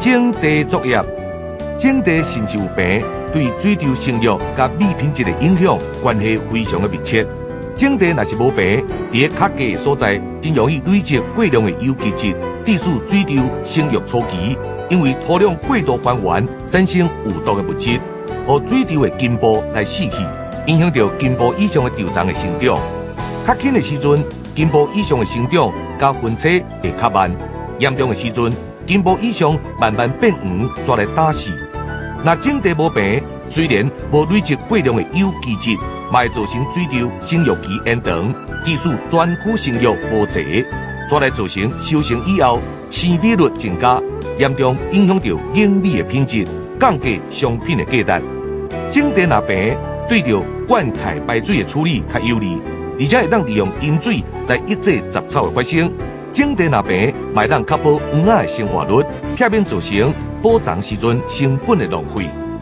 种地作业，种地甚至有病，对水稻生育甲米品质的影响关系非常的密切。种地若是无病，伫较低的所在，真容易累积过量的有机质，致使水稻生育初期因为土壤过度还原，产生有毒的物质，互水稻的根部来死去，影响到根部以上的稻丛的生长。较轻的时阵，根部以上的生长甲分叉会较慢；严重的时阵，根部以上慢慢变黄，抓来打死。若种地无病，虽然无累积过量的有机质，嘛会造成水稻生育期延长，致使全区生育无齐，抓来造成收成以后生米率增加，严重影响到硬米的品质，降低商品的价值。种地若病，对着灌溉排水的处理较有利，而且会当利用阴水来抑制杂草的发生。种地若病，嘛会当确保园仔的生活率，避免造成补偿时阵成本的浪费。